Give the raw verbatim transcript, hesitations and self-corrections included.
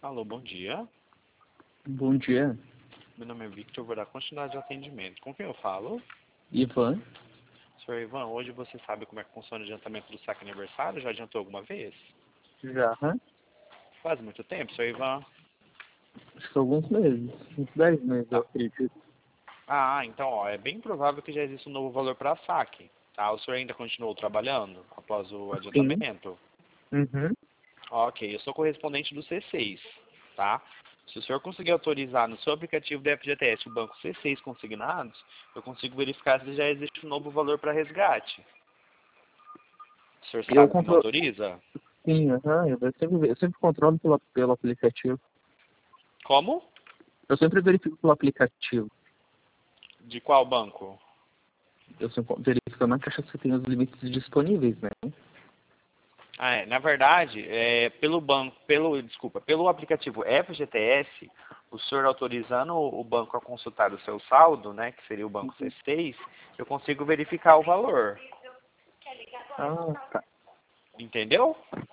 Alô, bom dia. Bom dia, Meu nome é Victor, vou dar continuidade ao atendimento. Com quem eu falo? Ivan. senhor Ivan, hoje você sabe como é que funciona o adiantamento do saque aniversário? Já adiantou alguma vez? Já, hã? Faz muito tempo, senhor Ivan? Acho que alguns meses, uns dez meses, eu Tá. acredito. Ah, então, ó, é bem provável que já exista um novo valor para saque, tá? O senhor ainda continuou trabalhando após o Sim. adiantamento? Uhum. Ok, eu sou correspondente do C seis, tá? Se o senhor conseguir autorizar no seu aplicativo da F G T S o banco C seis consignados, eu consigo verificar se já existe um novo valor para resgate. O senhor Eu sabe como controlo. autoriza? Sim, aham. Eu sempre, eu sempre controlo pelo, pelo aplicativo. Como? Eu sempre verifico pelo aplicativo. De qual banco? Eu sempre verifico na caixa se tem os limites disponíveis, né? Ah, é, na verdade, é, pelo banco, pelo, desculpa, pelo aplicativo F G T S, o senhor autorizando o banco a consultar o seu saldo, né, que seria o banco C seis, eu consigo verificar o valor. Ah, tá. Entendeu?